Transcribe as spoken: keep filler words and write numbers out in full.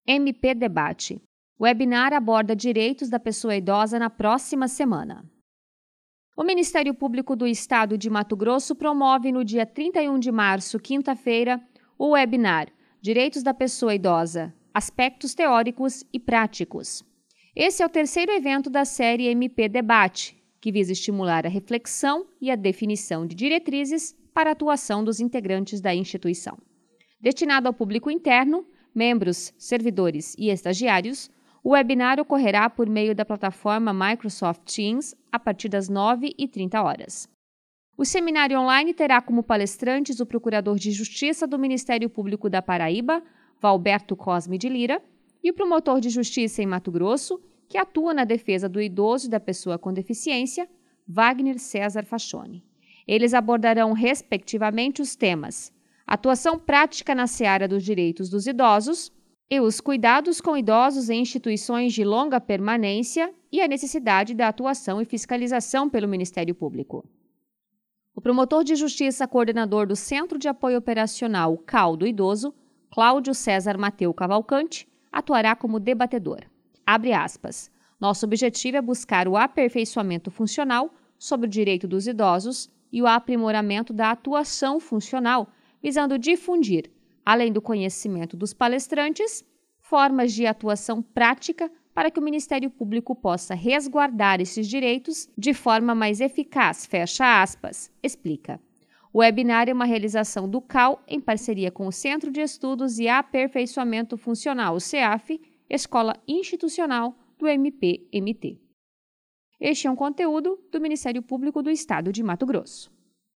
M P Debate. O webinar aborda direitos da pessoa idosa na próxima semana. O Ministério Público do Estado de Mato Grosso promove no dia trinta e um de março, quinta-feira, o webinar Direitos da Pessoa Idosa, Aspectos Teóricos e Práticos. Esse é o terceiro evento da série M P Debate, que visa estimular a reflexão e a definição de diretrizes para a atuação dos integrantes da instituição. Destinado ao público interno, membros, servidores e estagiários, o webinar ocorrerá por meio da plataforma Microsoft Teams a partir das nove e trinta horas. O seminário online terá como palestrantes o Procurador de Justiça do Ministério Público da Paraíba, Valberto Cosme de Lira, e o Promotor de Justiça em Mato Grosso, que atua na defesa do idoso e da pessoa com deficiência, Wagner César Fachoni. Eles abordarão, respectivamente, os temas atuação prática na seara dos direitos dos idosos e os cuidados com idosos em instituições de longa permanência e a necessidade da atuação e fiscalização pelo Ministério Público. O promotor de justiça coordenador do Centro de Apoio Operacional C A U do Idoso, Cláudio César Mateu Cavalcante, atuará como debatedor. Abre aspas. Nosso objetivo é buscar o aperfeiçoamento funcional sobre o direito dos idosos e o aprimoramento da atuação funcional, visando difundir, além do conhecimento dos palestrantes, formas de atuação prática para que o Ministério Público possa resguardar esses direitos de forma mais eficaz, fecha aspas, explica. O webinar é uma realização do C A U em parceria com o Centro de Estudos e Aperfeiçoamento Funcional, o CEAF, Escola Institucional do M P M T. Este é um conteúdo do Ministério Público do Estado de Mato Grosso.